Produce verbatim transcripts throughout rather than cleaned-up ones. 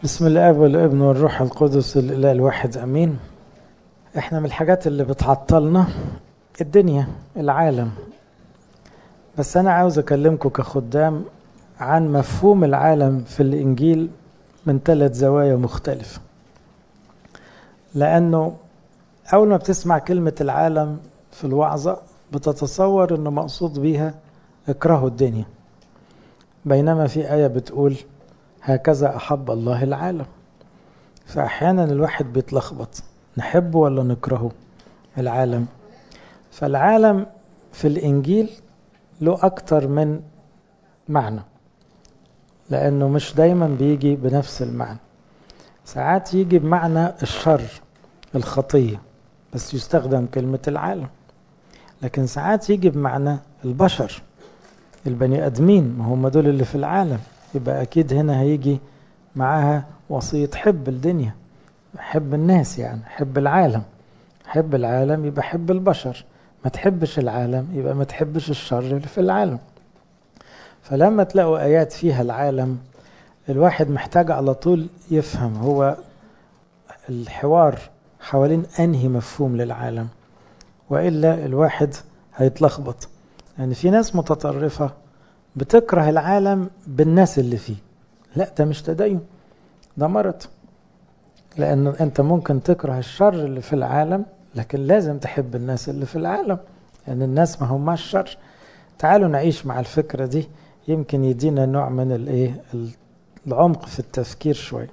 بسم الاب والابن والروح القدس الاله الواحد امين. احنا من الحاجات اللي بتعطلنا الدنيا العالم، بس انا عاوز اكلمكم كخدام عن مفهوم العالم في الانجيل من ثلاث زوايا مختلفة. لانه اول ما بتسمع كلمة العالم في الوعظة بتتصور انه مقصود بيها اكرهوا الدنيا، بينما في آية بتقول هكذا أحب الله العالم. فأحيانا الواحد بيتلخبط، نحبه ولا نكرهه العالم. فالعالم في الإنجيل له أكتر من معنى، لأنه مش دايما بيجي بنفس المعنى. ساعات يجي بمعنى الشر الخطية بس يستخدم كلمة العالم، لكن ساعات يجي بمعنى البشر البني أدمين، ما هم دول اللي في العالم، يبقى أكيد هنا هيجي معاها وصية حب الدنيا، حب الناس، يعني حب العالم. حب العالم يبقى حب البشر، ما تحبش العالم يبقى ما تحبش الشر اللي في العالم. فلما تلاقوا آيات فيها العالم الواحد محتاج على طول يفهم هو الحوار حوالين أنهي مفهوم للعالم، وإلا الواحد هيتلخبط. يعني في ناس متطرفة بتكره العالم بالناس اللي فيه، لا ده مش تدين، ده مرض. لأن أنت ممكن تكره الشر اللي في العالم لكن لازم تحب الناس اللي في العالم، لأن يعني الناس ما هم الشر. تعالوا نعيش مع الفكرة دي، يمكن يدينا نوع من الايه العمق في التفكير شوي.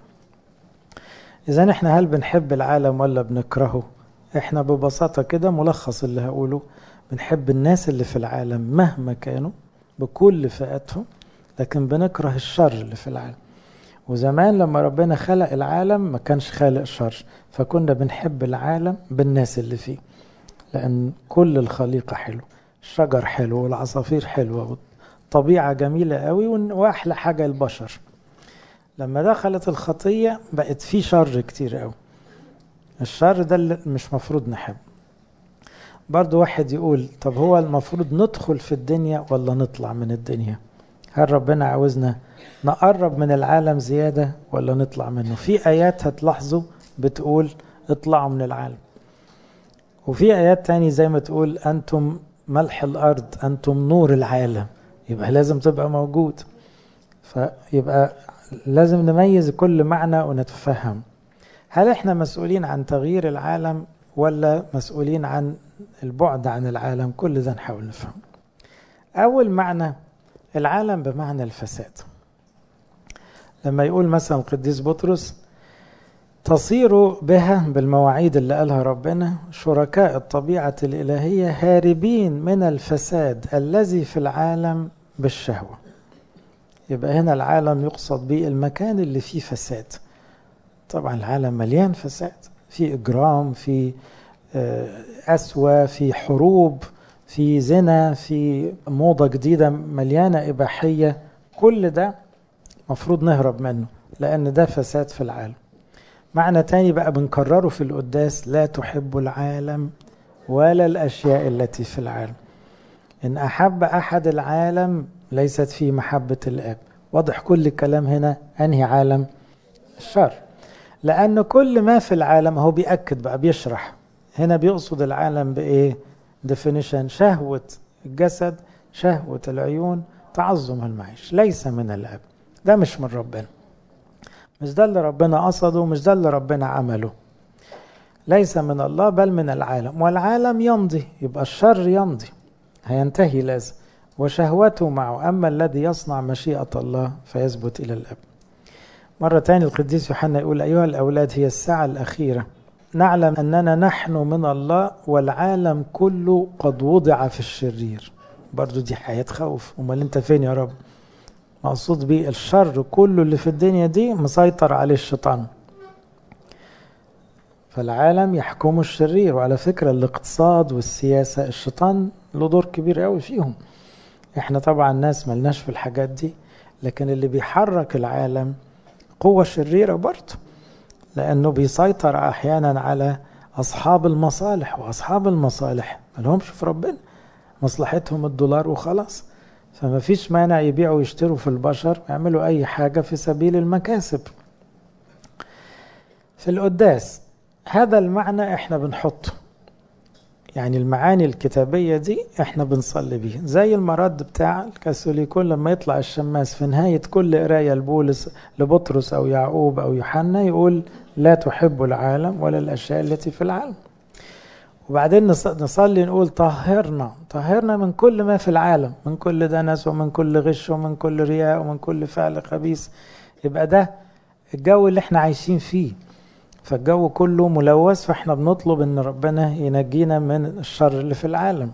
إذا احنا هل بنحب العالم ولا بنكرهه؟ احنا ببساطة كده ملخص اللي هقوله، بنحب الناس اللي في العالم مهما كانوا بكل فئاتهم، لكن بنكره الشر اللي في العالم. وزمان لما ربنا خلق العالم ما كانش خالق شر، فكنا بنحب العالم بالناس اللي فيه، لأن كل الخليقة حلو، الشجر حلو والعصافير حلوة والطبيعة جميلة قوي، وأحلى حاجة البشر. لما دخلت الخطية بقت فيه شر كتير قوي، الشر ده اللي مش مفروض نحب. برضو واحد يقول طب هو المفروض ندخل في الدنيا ولا نطلع من الدنيا؟ هل ربنا عاوزنا نقرب من العالم زيادة ولا نطلع منه؟ في آيات هتلاحظوا بتقول اطلعوا من العالم، وفي آيات تاني زي ما تقول أنتم ملح الأرض أنتم نور العالم، يبقى لازم تبقى موجود. فيبقى لازم نميز كل معنى ونتفهم، هل احنا مسؤولين عن تغيير العالم ولا مسؤولين عن البعد عن العالم؟ كل ده نحاول نفهم. أول معنى العالم بمعنى الفساد. لما يقول مثلا القديس بطرس تصير بها بالمواعيد اللي قالها ربنا شركاء الطبيعة الإلهية هاربين من الفساد الذي في العالم بالشهوة. يبقى هنا العالم يقصد به المكان اللي فيه فساد. طبعا العالم مليان فساد، في إجرام، في أسوة، في حروب، في زنا، في موضة جديدة مليانة إباحية. كل ده مفروض نهرب منه لأن ده فساد في العالم. معنى تاني بقى بنكرره في القداس، لا تحب العالم ولا الأشياء التي في العالم. إن أحب أحد العالم ليست فيه محبة الآب. واضح كل الكلام هنا أنهي عالم؟ الشر. لأن كل ما في العالم هو بيأكد بقى بيشرح هنا بيقصد العالم بإيه؟ definition: شهوة الجسد، شهوة العيون، تعظم المعيش، ليس من الآب. ده مش من ربنا، مش ده اللي ربنا قصده، مش ده اللي ربنا عمله. ليس من الله بل من العالم، والعالم يمضي، يبقى الشر يمضي هينتهي لازم، وشهوته معه، أما الذي يصنع مشيئة الله فيثبت إلى الأب. مرة تاني القديس يوحنا يقول أيها الأولاد هي الساعة الأخيرة، نعلم أننا نحن من الله والعالم كله قد وضع في الشرير. برضو دي حياة خوف، امال انت فين يا رب؟ مقصود بيه الشر كله اللي في الدنيا دي مسيطر عليه الشيطان، فالعالم يحكم الشرير. وعلى فكرة الاقتصاد والسياسة الشيطان له دور كبير قوي فيهم. احنا طبعا ناس ملناش في الحاجات دي، لكن اللي بيحرك العالم قوة شريرة برضه، لأنه بيسيطر أحيانا على أصحاب المصالح، وأصحاب المصالح ملهمش في ربنا، مصلحتهم الدولار وخلاص. فما فيش مانع يبيعوا ويشتروا في البشر ويعملوا أي حاجة في سبيل المكاسب. في القداس هذا المعنى احنا بنحطه، يعني المعاني الكتابية دي احنا بنصلي بيها، زي المرد بتاع الكاثوليكون لما يطلع الشماس في نهاية كل قراية لبولس لبطرس او يعقوب او يوحنا يقول لا تحب العالم ولا الاشياء التي في العالم. وبعدين نصلي نقول طهرنا طهرنا من كل ما في العالم، من كل دنس ومن كل غش ومن كل رياء ومن كل فعل خبيث. يبقى ده الجو اللي احنا عايشين فيه، فالجو كله ملوث، فاحنا بنطلب ان ربنا ينجينا من الشر اللي في العالم.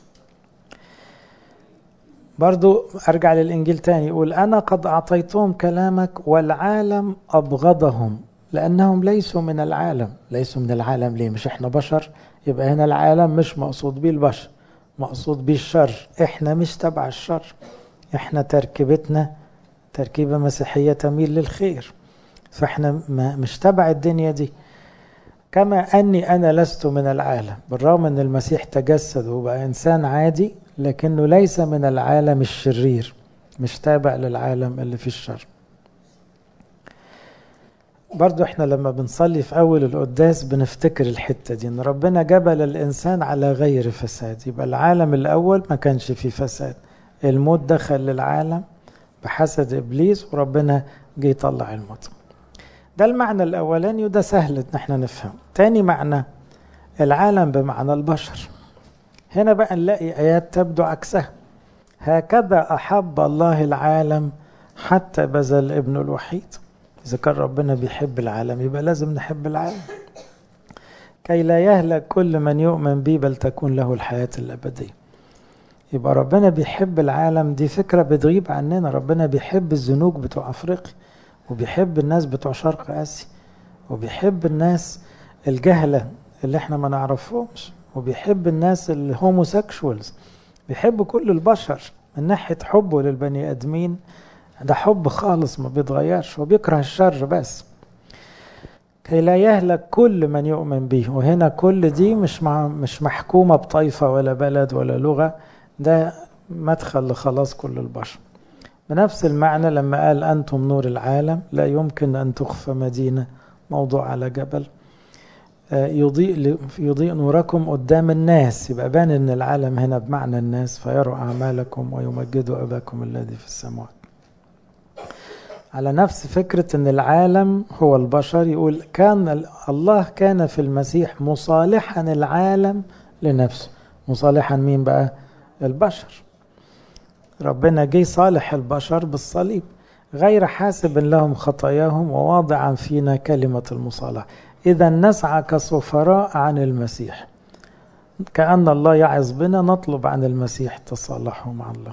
برضو ارجع للانجيل تاني يقول انا قد اعطيتهم كلامك والعالم ابغضهم لانهم ليسوا من العالم. ليسوا من العالم ليه؟ مش احنا بشر؟ يبقى هنا العالم مش مقصود بيه البشر، مقصود بيه الشر. احنا مش تبع الشر، احنا تركيبتنا تركيبة مسيحية تميل للخير، فاحنا مش تبع الدنيا دي. كما أني أنا لست من العالم، بالرغم أن المسيح تجسد وبقى إنسان عادي، لكنه ليس من العالم الشرير، مش تابع للعالم اللي فيه الشر. برضو احنا لما بنصلي في أول القداس بنفتكر الحتة دي، أن ربنا جبل الإنسان على غير فساد. يبقى العالم الأول ما كانش فيه فساد، الموت دخل للعالم بحسد إبليس وربنا جه يطلع الموت. ده المعنى الأولاني وده سهل ان احنا نفهم. تاني معنى العالم بمعنى البشر، هنا بقى نلاقي آيات تبدو عكسها. هكذا أحب الله العالم حتى بذل ابنه الوحيد. إذا كان ربنا بيحب العالم يبقى لازم نحب العالم، كي لا يهلك كل من يؤمن بي بل تكون له الحياة الأبدية. يبقى ربنا بيحب العالم، دي فكرة بتغيب عننا. ربنا بيحب الزنوج بتوع أفريقيا، وبيحب الناس بتوع شرق آسيا، وبيحب الناس الجهلة اللي احنا ما نعرفهمش، وبيحب الناس الهوموسيكشوالز، بيحب كل البشر. من ناحية حبه للبني آدمين ده حب خالص ما بيتغيرش، وبيكره الشر بس. كي لا يهلك كل من يؤمن به، وهنا كل دي مش مع مش محكومة بطائفة ولا بلد ولا لغة، ده مدخل لخلاص كل البشر. بنفس المعنى لما قال أنتم نور العالم لا يمكن أن تخفى مدينة موضوع على جبل، يضيء يضيء نوركم قدام الناس. يبقى بان ان العالم هنا بمعنى الناس، فيروا أعمالكم ويمجدوا أباكم الذي في السماوات. على نفس فكرة ان العالم هو البشر، يقول كان الله كان في المسيح مصالحا العالم لنفسه. مصالحا مين بقى؟ البشر. ربنا جه صالح البشر بالصليب، غير حاسب لهم خطاياهم وواضعا فينا كلمة المصالحة. إذا نسعى كسفراء عن المسيح، كأن الله يعظ بنا نطلب عن المسيح تصالحه مع الله.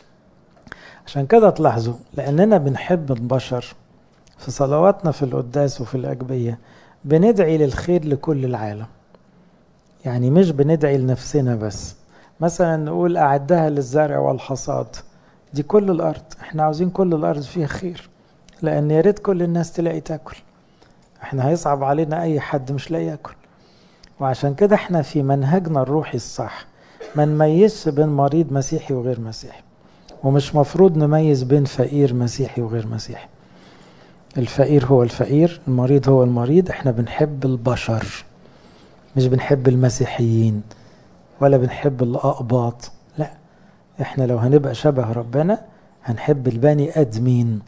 عشان كده تلاحظوا لأننا بنحب البشر في صلواتنا في القداس وفي الأجبية بندعي للخير لكل العالم، يعني مش بندعي لنفسنا بس. مثلا نقول أعدها للزرع والحصاد، دي كل الأرض، احنا عاوزين كل الأرض فيها خير، لأن يا ريت كل الناس تلاقي تاكل. احنا هيصعب علينا أي حد مش لاقي ياكل. وعشان كده احنا في منهجنا الروحي الصح ما نميزش بين مريض مسيحي وغير مسيحي، ومش مفروض نميز بين فقير مسيحي وغير مسيحي. الفقير هو الفقير، المريض هو المريض. احنا بنحب البشر، مش بنحب المسيحيين ولا بنحب الأقباط. لا، احنا لو هنبقى شبه ربنا هنحب البني آدمين،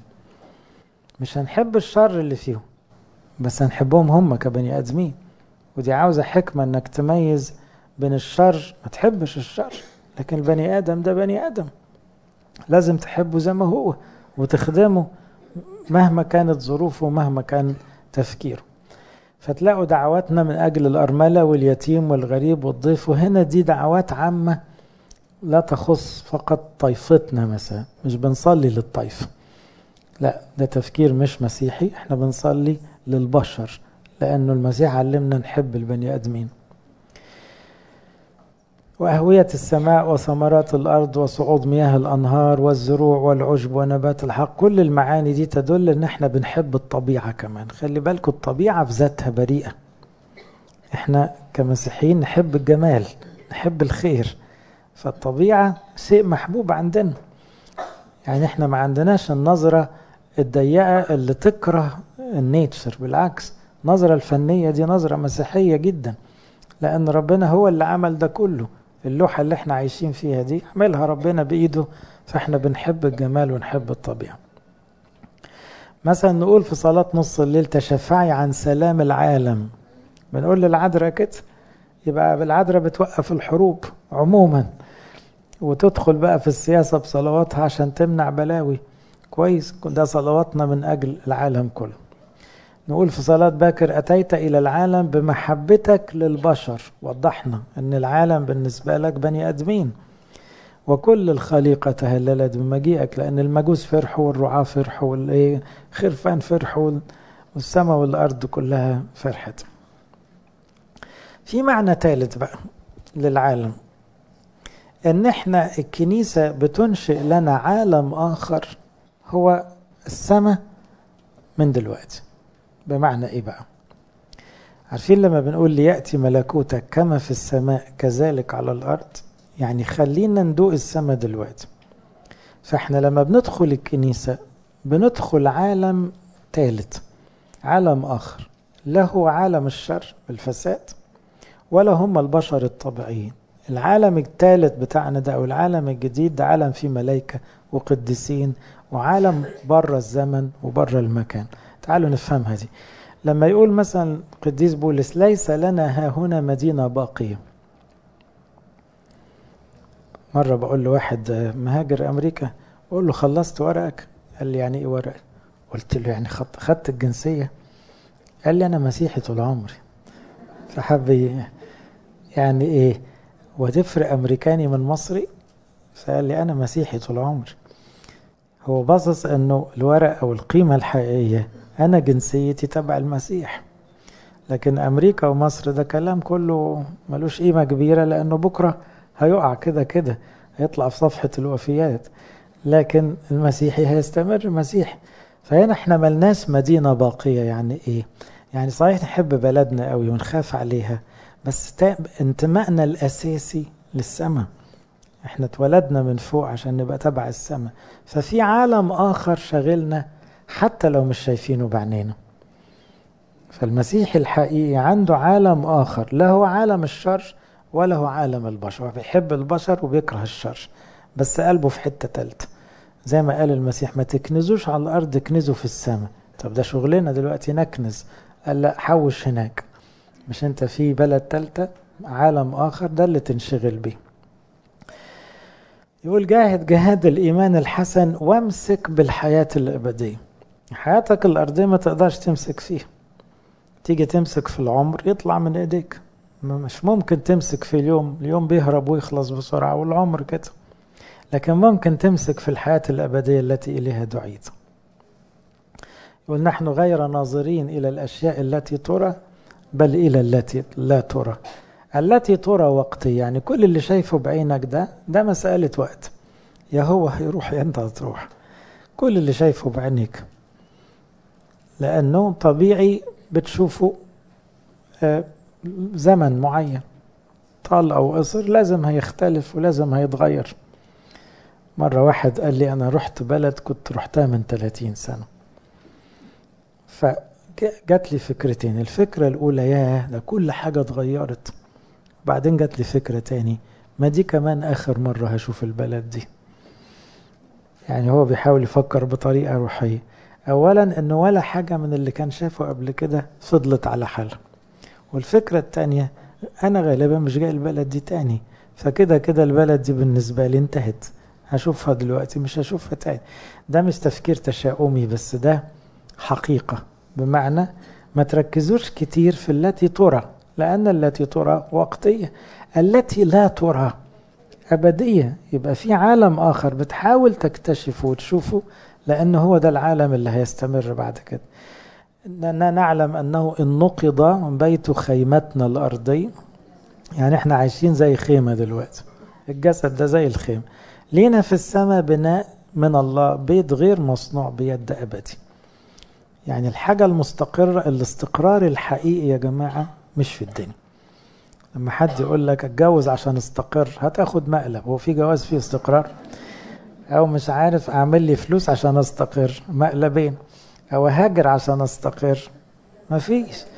مش هنحب الشر اللي فيهم، بس هنحبهم هم كبني آدمين. ودي عاوزة حكمة انك تميز بين الشر، ما تحبش الشر، لكن البني آدم ده بني آدم لازم تحبه زي ما هو وتخدمه مهما كانت ظروفه ومهما كان تفكيره. فتلاقوا دعواتنا من أجل الأرملة واليتيم والغريب والضيف، وهنا دي دعوات عامة لا تخص فقط طائفتنا. مثلا مش بنصلي للطائفة، لا، ده تفكير مش مسيحي. احنا بنصلي للبشر لأنه المسيح علمنا نحب البني آدمين. وأهوية السماء وثمرات الأرض وصعود مياه الأنهار والزروع والعشب ونبات الحق، كل المعاني دي تدل ان احنا بنحب الطبيعة كمان. خلي بالكم الطبيعة في ذاتها بريئة، احنا كمسيحيين نحب الجمال، نحب الخير، فالطبيعة شيء محبوب عندنا. يعني احنا ما عندناش النظرة الضيقة اللي تكره النيتشر، بالعكس النظرة الفنية دي نظرة مسيحية جدا، لأن ربنا هو اللي عمل ده كله. اللوحة اللي احنا عايشين فيها دي عملها ربنا بإيده، فاحنا بنحب الجمال ونحب الطبيعة. مثلا نقول في صلاة نص الليل تشفعي عن سلام العالم، بنقول للعذراء كده، يبقى العذراء بتوقف الحروب عموما وتدخل بقى في السياسة بصلواتها عشان تمنع بلاوي. كويس، ده صلواتنا من أجل العالم كله. نقول في صلاة باكر أتيت إلى العالم بمحبتك للبشر، وضحنا أن العالم بالنسبة لك بني أدمين، وكل الخليقة تهللت بمجيئك، لأن المجوس فرحوا والرعاة فرحوا والخرفان فرحوا والسماء والأرض كلها فرحت. في معنى ثالث بقى للعالم، ان احنا الكنيسة بتنشئ لنا عالم آخر هو السماء من دلوقتي. بمعنى ايه بقى؟ عارفين لما بنقول ليأتي ملكوتك كما في السماء كذلك على الأرض، يعني خلينا ندوق السماء دلوقتي. فاحنا لما بندخل الكنيسة بندخل عالم ثالث، عالم آخر، له عالم الشر الفساد ولا هم البشر الطبيعيين. العالم الثالث بتاعنا ده أو العالم الجديد ده عالم فيه ملائكة وقديسين، وعالم بره الزمن وبره المكان. تعالوا نفهمها دي. لما يقول مثلا قديس بولس ليس لنا ها هنا مدينة باقية. مرة بقول له واحد مهاجر أمريكا، بقول له خلصت ورقك؟ قال لي يعني إيه ورق؟ قلت له يعني خدت الجنسية؟ قال لي أنا مسيحي طول عمري. فحب يعني إيه وتفرق أمريكاني من مصري؟ فقال لي أنا مسيحي طول عمري. هو باصص أنه الورق أو القيمة الحقيقية أنا جنسيتي تبع المسيح، لكن أمريكا ومصر ده كلام كله ملوش قيمة كبيرة، لأنه بكرة هيقع كده كده، هيطلع في صفحة الوفيات، لكن المسيحي هيستمر مسيح. فهنا احنا ملناش مدينة باقية. يعني ايه؟ يعني صحيح نحب بلدنا قوي ونخاف عليها، بس انتمائنا الأساسي للسماء. احنا اتولدنا من فوق عشان نبقى تبع السماء، ففي عالم آخر شغلنا حتى لو مش شايفينه بعينينا. فالمسيحي الحقيقي عنده عالم آخر، لا هو عالم الشر ولا هو عالم البشر. بيحب البشر وبيكره الشر، بس قلبه في حتة تالتة. زي ما قال المسيح ما تكنزوش على الأرض، اكنزوا في السماء. طب ده شغلنا دلوقتي نكنز. قال لا، حوش هناك، مش انت في بلد تالتة عالم آخر ده اللي تنشغل بيه. يقول جاهد جهاد الإيمان الحسن وامسك بالحياة الأبدية. حياتك الأرضية ما تقدرش تمسك فيها، تيجي تمسك في العمر يطلع من ايديك، مش ممكن تمسك في اليوم، اليوم بيهرب ويخلص بسرعة والعمر كده، لكن ممكن تمسك في الحياة الأبدية التي إليها دعيت. يقول نحن غير ناظرين إلى الأشياء التي ترى بل إلى التي لا ترى. التي ترى وقتي، يعني كل اللي شايفه بعينك ده ده مسألة وقت، يا هو هيروح يا انت هتروح. كل اللي شايفه بعينك لأنه طبيعي بتشوفه زمن معين، طال أو قصر لازم هيختلف ولازم هيتغير. مرة واحد قال لي أنا رحت بلد كنت رحتها من ثلاثين سنة، فجات لي فكرتين. الفكرة الأولى ياه ده كل حاجة اتغيرت، بعدين جات لي فكرة تاني، ما دي كمان آخر مرة هشوف البلد دي. يعني هو بيحاول يفكر بطريقة روحية. أولا أنه ولا حاجة من اللي كان شافه قبل كده فضلت على حالها، والفكرة التانية أنا غالبا مش جاي البلد دي تاني، فكده كده البلد دي بالنسبة لي انتهت، هشوفها دلوقتي مش هشوفها تاني. ده مش تفكير تشاؤمي، بس ده حقيقة. بمعنى ما تركزوش كتير في التي ترى، لأن التي ترى وقتية، التي لا ترى أبدية. يبقى في عالم آخر بتحاول تكتشفه وتشوفه، لأنه هو ده العالم اللي هيستمر بعد كده. إننا نعلم أنه إن نقض بيت خيمتنا الأرضي، يعني احنا عايشين زي خيمة دلوقتي، الجسد ده زي الخيمة، لينا في السماء بناء من الله، بيت غير مصنوع بيد أبدي. يعني الحاجة المستقرة، الاستقرار الحقيقي يا جماعة مش في الدنيا. لما حد يقول لك اتجوز عشان استقر، هتاخد مقلب. هو في جواز فيه استقرار؟ او مش عارف اعمل لي فلوس عشان استقر، مقلبين. او هاجر عشان استقر، مفيش.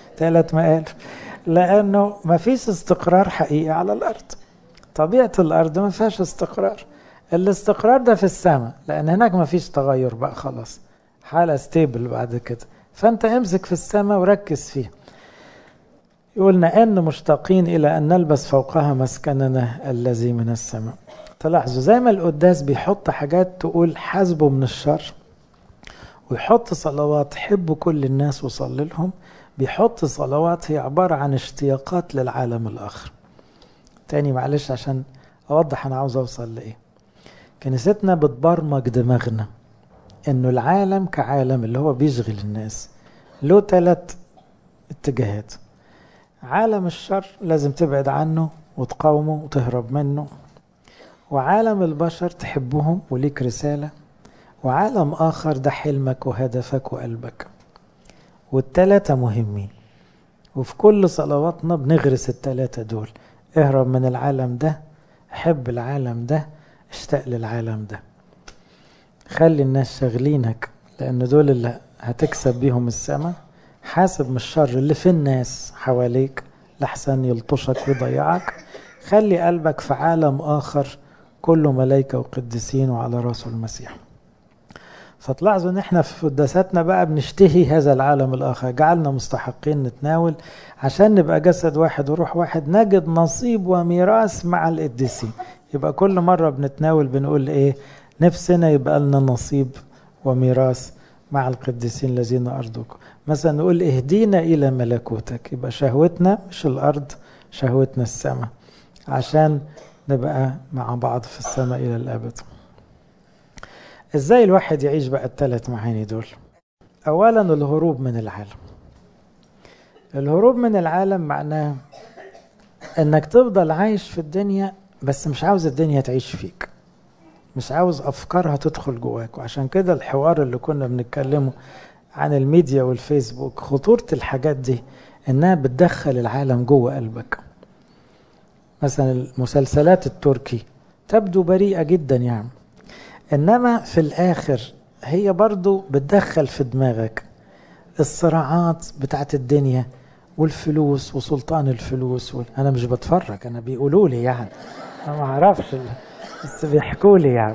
ثلاث مقال، لأنه ما فيش استقرار حقيقي على الأرض. طبيعة الأرض ما فيهاش استقرار. الاستقرار ده في السماء، لأن هناك ما فيش تغير بقى خلاص، حالة ستيبل بعد كده. فأنت امسك في السماء وركز فيه. يقولنا أن مشتاقين إلى أن نلبس فوقها مسكننا الذي من السماء. تلاحظوا زي ما القداس بيحط حاجات تقول حاسبوا من الشر، ويحط صلوات حبوا كل الناس وصلي لهم، بيحط صلوات هي عبارة عن اشتياقات للعالم الآخر. تاني معلش عشان أوضح أنا عاوز أوصل لإيه. كنيستنا بتبرمج دماغنا إنه العالم كعالم اللي هو بيشغل الناس له ثلاث اتجاهات. عالم الشر لازم تبعد عنه وتقاومه وتهرب منه، وعالم البشر تحبهم وليك رسالة، وعالم آخر ده حلمك وهدفك وقلبك. والتلاتة مهمين، وفي كل صلواتنا بنغرس التلاتة دول. اهرب من العالم ده، حب العالم ده، اشتاق للعالم ده. خلي الناس شاغلينك لأن دول اللي هتكسب بيهم السماء. حاسب من الشر اللي في الناس حواليك لحسن يلطشك ويضيعك. خلي قلبك في عالم آخر كله ملائكة وقدسين وعلى راسه المسيح. فتلاحظوا ان احنا في قداساتنا بقى بنشتهي هذا العالم الآخر، جعلنا مستحقين نتناول عشان نبقى جسد واحد وروح واحد، نجد نصيب وميراث مع القديسين. يبقى كل مرة بنتناول بنقول ايه؟ نفسنا يبقى لنا نصيب وميراث مع القديسين الذين أرضوك. مثلا نقول اهدينا إلى ملكوتك، يبقى شهوتنا مش الأرض، شهوتنا السماء، عشان نبقى مع بعض في السماء إلى الأبد. ازاي الواحد يعيش بقى الثلاث معاني دول؟ اولا الهروب من العالم. الهروب من العالم معناه انك تفضل عايش في الدنيا بس مش عاوز الدنيا تعيش فيك، مش عاوز افكارها تدخل جواك. وعشان كده الحوار اللي كنا بنتكلمه عن الميديا والفيسبوك، خطورة الحاجات دي انها بتدخل العالم جوه قلبك. مثلا المسلسلات التركي تبدو بريئة جدا يعني، إنما في الآخر هي برضو بتدخل في دماغك الصراعات بتاعت الدنيا والفلوس وسلطان الفلوس وال... أنا مش بتفرج، أنا بيقولوا لي يعني، أنا ما أعرفش بس بيحكوا لي يعني.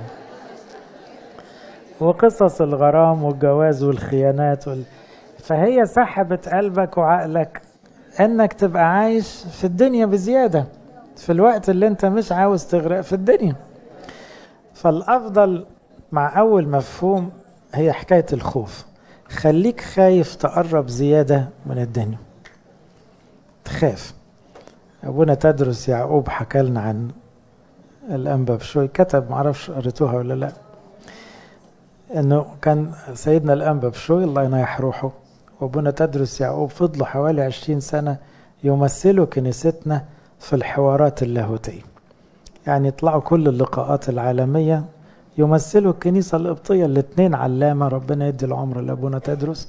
وقصص الغرام والجواز والخيانات وال... فهي سحبت قلبك وعقلك إنك تبقى عايش في الدنيا بزيادة في الوقت اللي أنت مش عاوز تغرق في الدنيا. فالأفضل مع أول مفهوم هي حكاية الخوف. خليك خايف تقرب زيادة من الدنيا، تخاف. أبونا تدرس يعقوب حكى لنا عن الأنبا بشوي، كتب معرفش قريتوها ولا لا، أنه كان سيدنا الأنبا بشوي الله ينيح روحه وأبونا تدرس يعقوب فضلوا حوالي عشرين سنة يمثلوا كنيستنا في الحوارات اللاهوتية. يعني يطلعوا كل اللقاءات العالمية يمثلوا الكنيسة القبطية. الاثنين علامة، ربنا يدي العمر لأبونا تدرس،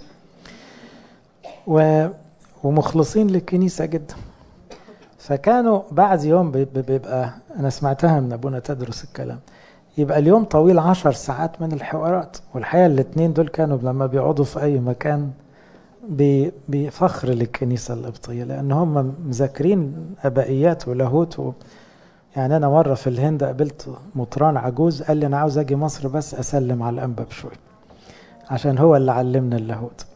و... ومخلصين للكنيسة جدا. فكانوا بعد يوم بيبقى، أنا سمعتها من أبونا تدرس الكلام، يبقى اليوم طويل عشر ساعات من الحوارات. والحقيقة الاثنين دول كانوا لما بيقعدوا في أي مكان بفخر للكنيسة القبطية، لأن هم مذاكرين أبائيات ولاهوت و... يعني أنا مرة في الهند قابلت مطران عجوز قال لي أنا عاوز أجي مصر بس أسلم على الأنبا بشوي عشان هو اللي علمنا اللاهوت.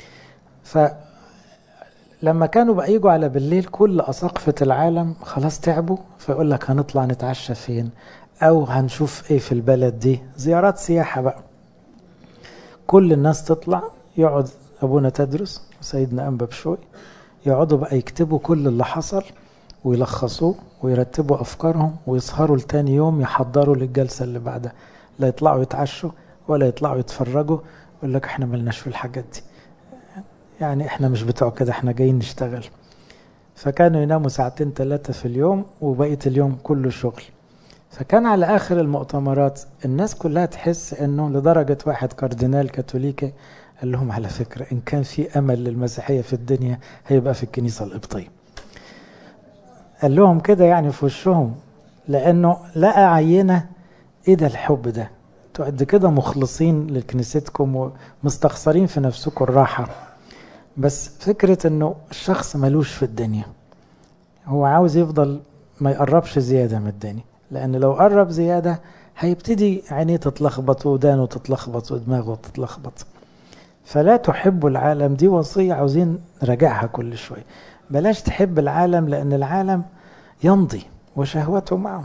فلما كانوا بقى يجوا على بالليل كل أساقفة العالم خلاص تعبوا، فيقول لك هنطلع نتعشى فين أو هنشوف إيه في البلد دي، زيارات سياحة بقى. كل الناس تطلع، يقعد أبونا تدرس وسيدنا أنبا بشوي يقعدوا بقى يكتبوا كل اللي حصل ويلخصوه ويرتبوا أفكارهم ويسهروا لتاني يوم يحضروا للجلسة اللي بعدها. لا يطلعوا يتعشوا ولا يطلعوا يتفرجوا، يقول لك احنا ملناش في الحاجات دي، يعني احنا مش بتوع كده، احنا جايين نشتغل. فكانوا يناموا ساعتين ثلاثة في اليوم وبقية اليوم كله شغل. فكان على آخر المؤتمرات الناس كلها تحس انه، لدرجة واحد كاردينال كاثوليكي قال لهم على فكرة إن كان في أمل للمسيحية في الدنيا هيبقى في الكنيسة القبطية. قال لهم كده يعني في وشهم، لأنه لقى عينة إيه ده الحب ده، انتوا قد كده مخلصين لكنيستكم ومستخسرين في نفسكم الراحة، بس فكرة انه الشخص ملوش في الدنيا، هو عاوز يفضل ما يقربش زيادة من الدنيا، لان لو قرب زيادة هيبتدي عينيه تتلخبط ودانه تتلخبط ودماغه تتلخبط. فلا تحب العالم، دي وصية عاوزين نراجعها كل شوية. بلاش تحب العالم، لان العالم يمضي وشهوته معه.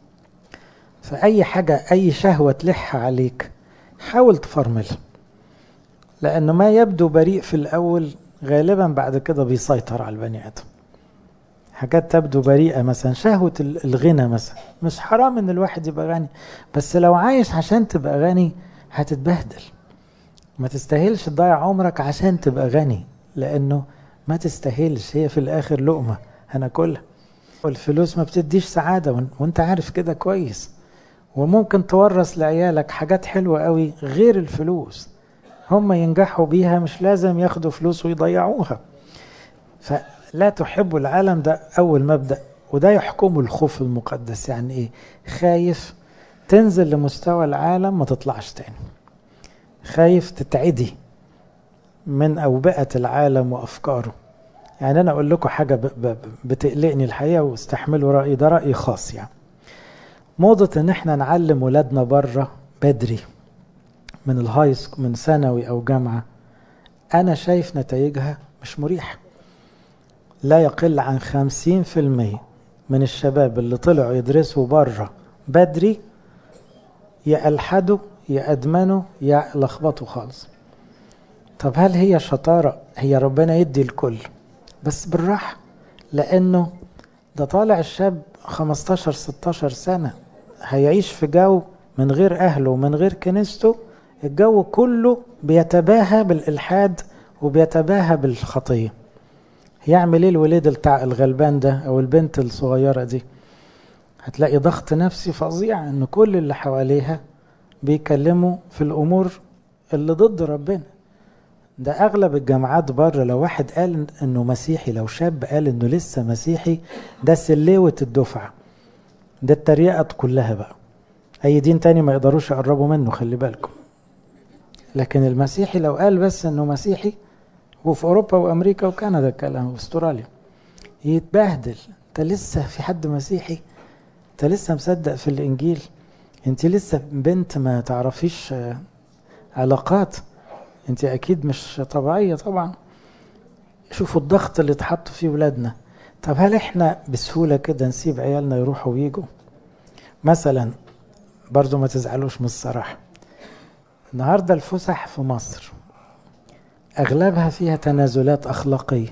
فأي حاجة، أي شهوة تلح عليك حاول تفرملها، لأنه ما يبدو بريء في الأول غالبا بعد كده بيسيطر على البني آدم. حاجات تبدو بريئة مثلا شهوة الغنى مثلا، مش حرام ان الواحد يبقى غني، بس لو عايش عشان تبقى غني هتتبهدل. ما تستاهلش تضيع عمرك عشان تبقى غني، لأنه ما تستاهلش، هي في الآخر لقمة هناكلها. والفلوس ما بتديش سعادة، وانت عارف كده كويس. وممكن تورث لعيالك حاجات حلوة قوي غير الفلوس، هم ينجحوا بيها، مش لازم ياخدوا فلوس ويضيعوها. فلا تحب العالم، ده أول مبدأ، وده يحكم الخوف المقدس. يعني إيه؟ خايف تنزل لمستوى العالم ما تطلعش تاني، خايف تتعدي من أوبئة العالم وأفكاره. يعني أنا أقول لكم حاجة بتقلقني الحقيقة، واستحملوا رأيي، ده رأي خاص. يعني موضة ان احنا نعلم ولادنا بره بدري من الهايسك، من ثانوي او جامعة، انا شايف نتائجها مش مريحة. لا يقل عن خمسين في المية من الشباب اللي طلعوا يدرسوا بره بدري يا ألحدوا يا أدمنوا يا لخبطوا خالص. طب هل هي شطارة؟ هي ربنا يدي الكل، بس بالراحة، لأنه ده طالع الشاب خمستاشر ستاشر سنة هيعيش في جو من غير أهله ومن غير كنيسته، الجو كله بيتباهى بالإلحاد وبيتباهى بالخطية. يعمل ايه الوليد بتاع الغلبان ده أو البنت الصغيرة دي؟ هتلاقي ضغط نفسي فظيع، ان كل اللي حواليها بيكلموا في الأمور اللي ضد ربنا. ده أغلب الجامعات بره، لو واحد قال انه مسيحي، لو شاب قال انه لسه مسيحي، ده سلوة الدفعة، ده التريقة كلها بقى. اي دين تاني ما يقدروش يقربوا منه، خلي بالكم. لكن المسيحي لو قال بس انه مسيحي، وفي اوروبا وامريكا وكندا الكلام، واستراليا، يتبهدل. انت لسه في حد مسيحي؟ انت لسه مصدق في الانجيل؟ انت لسه بنت ما تعرفيش علاقات، انت اكيد مش طبيعية طبعا. شوفوا الضغط اللي اتحط فيه ولادنا. طب هل احنا بسهولة كده نسيب عيالنا يروحوا ويجوا؟ مثلا برضو ما تزعلوش من الصراحة، النهاردة الفسح في مصر أغلبها فيها تنازلات أخلاقية.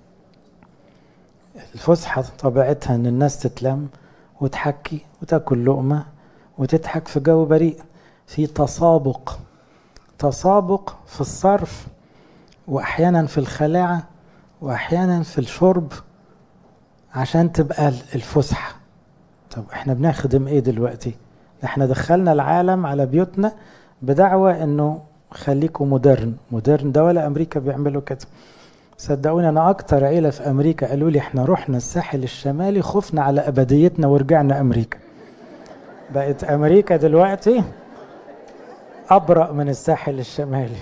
الفسحة طبيعتها أن الناس تتلم وتحكي وتأكل لقمة وتضحك في جو بريء. في تسابق، تسابق في الصرف، وأحيانا في الخلاعة، وأحيانا في الشرب، عشان تبقى الفسحة. طب احنا بنخدم ايه دلوقتي؟ احنا دخلنا العالم على بيوتنا بدعوة انه خليكم مودرن. مودرن ده ولا امريكا بيعملوا كده؟ صدقوني انا اكتر عيلة في امريكا قالوا لي احنا رحنا الساحل الشمالي خفنا على ابديتنا ورجعنا امريكا. بقت امريكا دلوقتي ابرأ من الساحل الشمالي.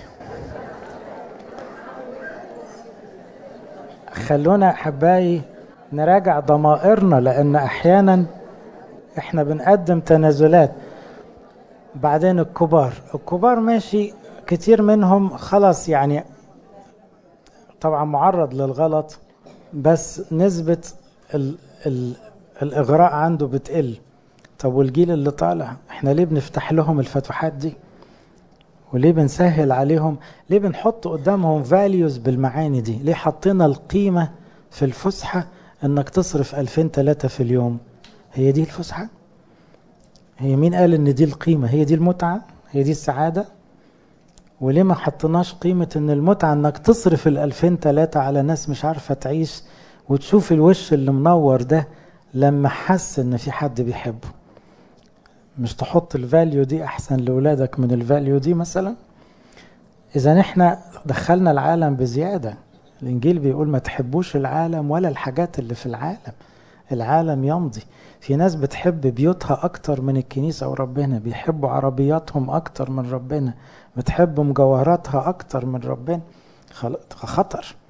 خلونا حبايي نراجع ضمائرنا، لان احيانا احنا بنقدم تنازلات. بعدين الكبار، الكبار ماشي كتير منهم خلاص، يعني طبعا معرض للغلط، بس نسبة ال ال الإغراء عنده بتقل. طب والجيل اللي طالع احنا ليه بنفتح لهم الفتوحات دي؟ وليه بنسهل عليهم؟ ليه بنحط قدامهم values بالمعاني دي؟ ليه حطينا القيمة في الفسحة انك تصرف ألفين تلاتة في اليوم؟ هي دي الفسحة؟ هي مين قال ان دي القيمة؟ هي دي المتعة؟ هي دي السعادة؟ وليه ما حطناش قيمة ان المتعة انك تصرف الألفين تلاتة على ناس مش عارفة تعيش، وتشوف الوش اللي منور ده لما حس ان في حد بيحبه؟ مش تحط الفاليو دي احسن لولادك من الفاليو دي مثلا؟ اذا احنا دخلنا العالم بزيادة. الانجيل بيقول ما تحبوش العالم ولا الحاجات اللي في العالم. العالم يمضي. في ناس بتحب بيوتها اكتر من الكنيسة وربنا، بيحبوا عربياتهم اكتر من ربنا، بتحب مجوهراتها اكتر من ربنا. خطر.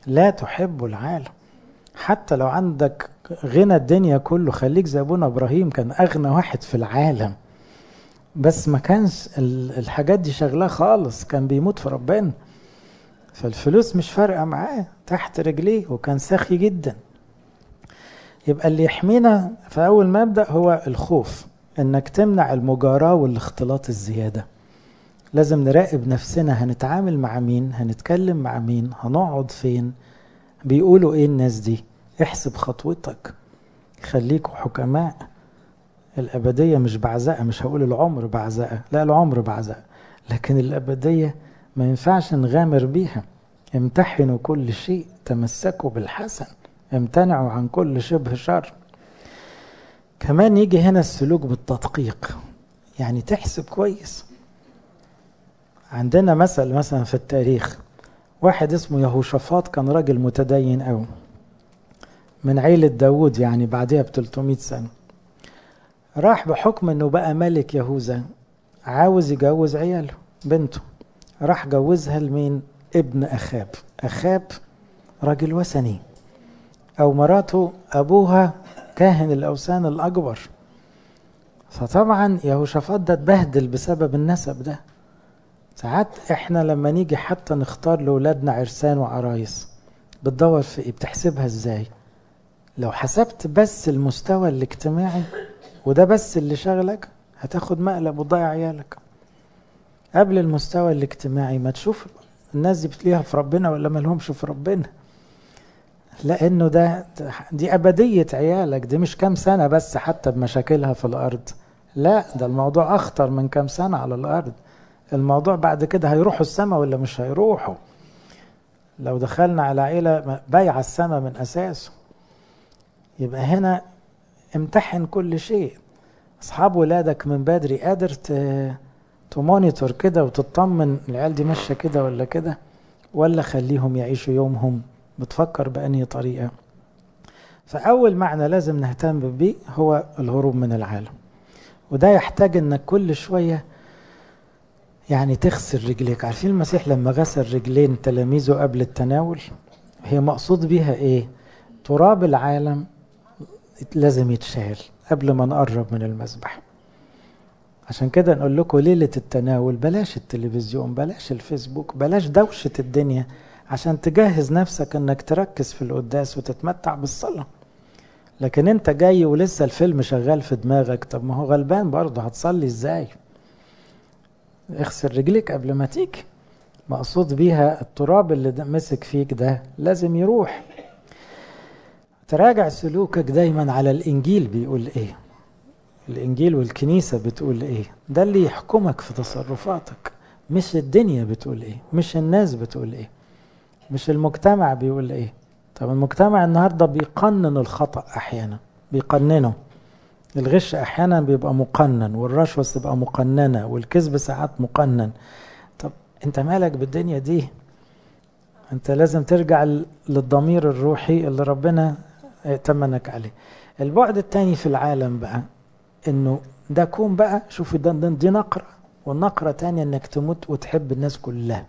لا تحب العالم. حتى لو عندك غنى الدنيا كله، خليك زي ابونا ابراهيم، كان اغنى واحد في العالم، بس ما كانش الحاجات دي شغلاه خالص، كان بيموت في ربنا. فالفلوس مش فارقة معاه، تحت رجليه، وكان سخي جدا. يبقى اللي يحمينا في أول مبدأ هو الخوف، إنك تمنع المجاراة والاختلاط الزيادة. لازم نراقب نفسنا، هنتعامل مع مين، هنتكلم مع مين، هنقعد فين، بيقولوا إيه الناس دي. احسب خطوتك، خليكوا حكماء. الأبدية مش بعزقة، مش هقول العمر بعزقة، لا العمر بعزقة، لكن الأبدية ما ينفعش نغامر بيها. امتحنوا كل شيء، تمسكوا بالحسن، امتنعوا عن كل شبه شر. كمان يجي هنا السلوك بالتدقيق، يعني تحسب كويس. عندنا مثل مثلا في التاريخ، واحد اسمه يهوشافاط، كان راجل متدين قوي من عيلة داود، يعني بعدها ب ثلاثمائة سنة. راح بحكم انه بقى ملك يهوذا، عاوز يجوز عياله بنته، راح جوزها لمين؟ ابن أخاب. أخاب راجل وثني، أو مراته أبوها كاهن الأوثان الأكبر. فطبعا يهوشافاط ده اتبهدل بسبب النسب ده. ساعات احنا لما نيجي حتى نختار لأولادنا عرسان وعرايس، بتدور في ايه؟ بتحسبها ازاي؟ لو حسبت بس المستوى الاجتماعي وده بس اللي شغلك، هتاخد مقلب وتضيع عيالك. قبل المستوى الاجتماعي ما تشوف الناس دي بتليها في ربنا ولا ما لهمش في ربنا، لانه ده دي ابدية عيالك، دي مش كام سنة بس حتى بمشاكلها في الارض، لا ده الموضوع اخطر من كام سنة على الارض. الموضوع بعد كده هيروحوا السماء ولا مش هيروحوا. لو دخلنا على عيلة بايعة السماء من اساسه. يبقى هنا امتحن كل شيء. اصحاب ولادك من بدري، قادر تمونيتور كده وتطمن العيال دي ماشيه كده ولا كده، ولا خليهم يعيشوا يومهم بتفكر بأنهي طريقة. فأول معنى لازم نهتم بيه هو الهروب من العالم، وده يحتاج انك كل شوية يعني تغسل رجليك. عارفين المسيح لما غسل رجلين تلاميذه قبل التناول، هي مقصود بيها ايه؟ تراب العالم لازم يتشال قبل ما نقرب من المذبح. عشان كده نقول لكم ليلة التناول بلاش التلفزيون، بلاش الفيسبوك، بلاش دوشة الدنيا، عشان تجهز نفسك انك تركز في القداس وتتمتع بالصلاة. لكن انت جاي ولسه الفيلم شغال في دماغك، طب ما هو غلبان برضه، هتصلي ازاي؟ اغسل رجليك قبل ما تيجي. مقصود بيها التراب اللي مسك فيك ده لازم يروح. تراجع سلوكك دايما على الانجيل بيقول ايه، الانجيل والكنيسة بتقول ايه، ده اللي يحكمك في تصرفاتك، مش الدنيا بتقول ايه، مش الناس بتقول ايه، مش المجتمع بيقول ايه. طب المجتمع النهاردة بيقنن الخطأ، احيانا بيقننه. الغش احيانا بيبقى مقنن، والرشوة تبقى مقننة، والكذب ساعات مقنن. طب انت مالك بالدنيا دي؟ انت لازم ترجع للضمير الروحي اللي ربنا ائتمنك عليه. البعد التاني في العالم بقى انه ده كون بقى، شوف ده دي نقرة، والنقرة تانية انك تموت وتحب الناس كلها.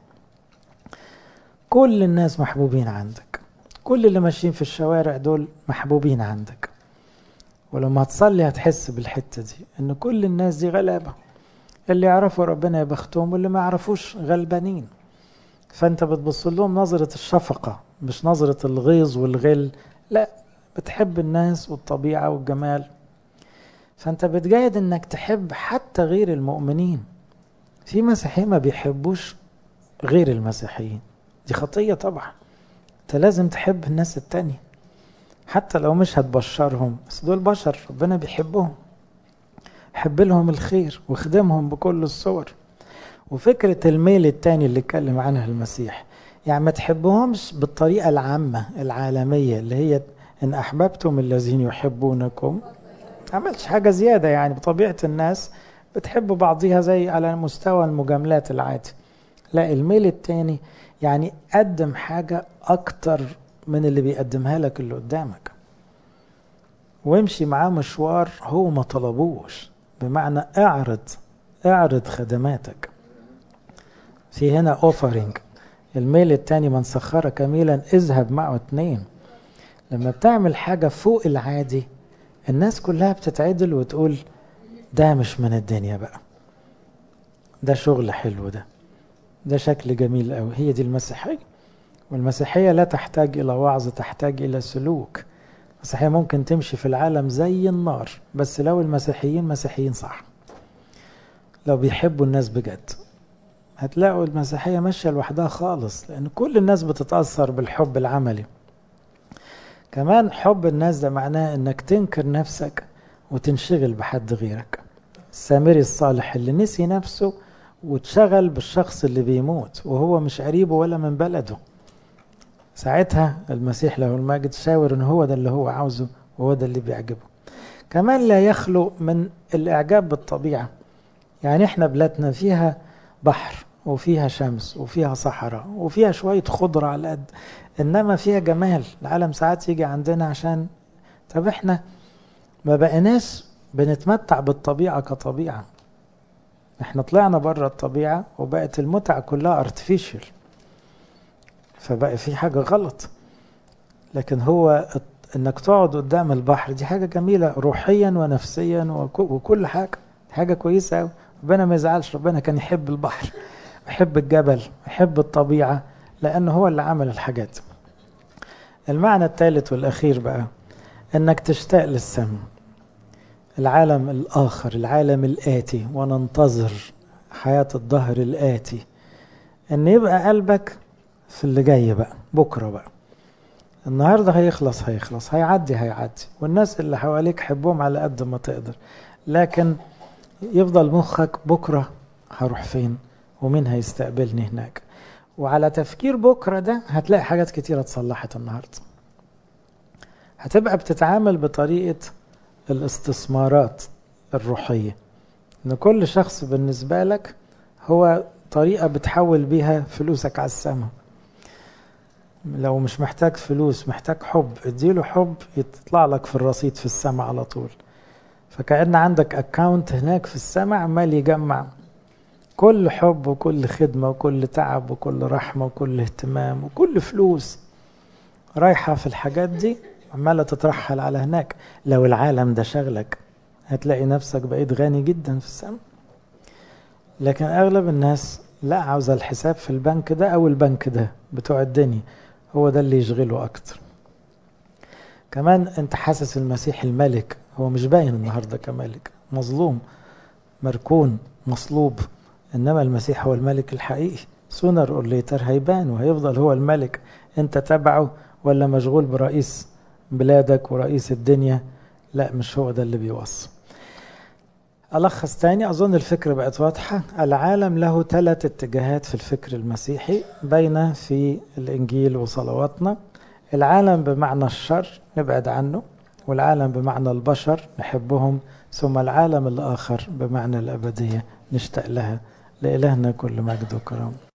كل الناس محبوبين عندك، كل اللي ماشيين في الشوارع دول محبوبين عندك. ولما هتصلي هتحس بالحتة دي، ان كل الناس دي غلابة، اللي يعرفوا ربنا يا بختهم، واللي ما يعرفوش غلبانين. فانت بتبص لهم نظرة الشفقة، مش نظرة الغيظ والغل، لا، بتحب الناس والطبيعة والجمال. فانت بتجاهد انك تحب حتى غير المؤمنين. في مسيحيين ما بيحبوش غير المسيحيين، دي خطية طبعا. انت لازم تحب الناس التانية حتى لو مش هتبشرهم، بس دول بشر ربنا بيحبهم، حب لهم الخير واخدمهم بكل الصور. وفكرة الميل التاني اللي اتكلم عنها المسيح، يعني ما تحبهمش بالطريقة العامة العالمية اللي هي إن أحببتم الذين يحبونكم، عملتش حاجة زيادة. يعني بطبيعة الناس بتحب بعضها زي على مستوى المجاملات العادي. لا، الميل التاني يعني قدم حاجة أكتر من اللي بيقدمها لك اللي قدامك، وامشي معاه مشوار هو ما طلبوش. بمعنى اعرض اعرض خدماتك. في هنا اوفرينج، الميل التاني من سخرك ميلا اذهب معه اتنين. لما بتعمل حاجة فوق العادي الناس كلها بتتعدل وتقول ده مش من الدنيا بقى، ده شغل حلو، ده ده شكل جميل قوي. هي دي المسيحية. والمسيحية لا تحتاج إلى وعظ، تحتاج إلى سلوك. المسيحية ممكن تمشي في العالم زي النار، بس لو المسيحيين مسيحيين صح، لو بيحبوا الناس بجد، هتلاقوا المسيحية ماشية لوحدها خالص، لأن كل الناس بتتأثر بالحب العملي. كمان حب الناس ده معناه انك تنكر نفسك وتنشغل بحد غيرك. السامري الصالح اللي نسي نفسه وتشغل بالشخص اللي بيموت وهو مش قريبه ولا من بلده، ساعتها المسيح له المجد شاور ان هو ده اللي هو عاوزه وهو ده اللي بيعجبه. كمان لا يخلو من الاعجاب بالطبيعة. يعني احنا بلادنا فيها بحر وفيها شمس وفيها صحراء وفيها شوية خضرة على قد، انما فيها جمال. العالم ساعات يجي عندنا عشان طب احنا ما بقيناش بنتمتع بالطبيعة كطبيعة، احنا طلعنا بره الطبيعة وبقت المتع كلها ارتفيشل، فبقى في حاجة غلط. لكن هو انك تقعد قدام البحر دي حاجة جميلة روحيا ونفسيا وكل حاجة، حاجة كويسة قوي. ربنا ما يزعلش، ربنا كان يحب البحر، يحب الجبل، يحب الطبيعة، لأنه هو اللي عمل الحاجات. المعنى الثالث والأخير بقى أنك تشتاق للسماء، العالم الآخر، العالم الآتي، وننتظر حياة الظهر الآتي. أن يبقى قلبك في اللي جاي بقى، بكرة بقى. النهاردة هيخلص هيخلص، هيعدي هيعدي، والناس اللي حواليك حبهم على قد ما تقدر، لكن يفضل مخك بكرة هروح فين ومين هيستقبلني هناك. وعلى تفكير بكرة ده هتلاقي حاجات كتيرة اتصلحت النهاردة. هتبقى بتتعامل بطريقة الاستثمارات الروحية، ان كل شخص بالنسبة لك هو طريقة بتحول بيها فلوسك على السماء. لو مش محتاج فلوس، محتاج حب، اديله حب يطلع لك في الرصيد في السماء على طول. فكأن عندك اكاونت هناك في السماء عمال يجمع كل حب وكل خدمة وكل تعب وكل رحمة وكل اهتمام وكل فلوس رايحة في الحاجات دي عمالة تترحل على هناك. لو العالم ده شغلك هتلاقي نفسك بقيت غني جدا في السماء. لكن أغلب الناس لا، عاوزة الحساب في البنك ده أو البنك ده بتوع الدنيا، هو ده اللي يشغله أكتر. كمان أنت حاسس المسيح الملك، هو مش باين النهاردة كملك، مظلوم مركون مصلوب، إنما المسيح هو الملك الحقيقي. sooner or later هيبان وهيفضل هو الملك. أنت تبعه ولا مشغول برئيس بلادك ورئيس الدنيا؟ لا، مش هو ده اللي بيوصل. ألخص تاني، أظن الفكرة بقت واضحة. العالم له ثلاث اتجاهات في الفكر المسيحي بين في الإنجيل وصلواتنا. العالم بمعنى الشر نبعد عنه، والعالم بمعنى البشر نحبهم، ثم العالم الآخر بمعنى الأبدية نشتاق لها. لإلهنا كل مجد وكرم.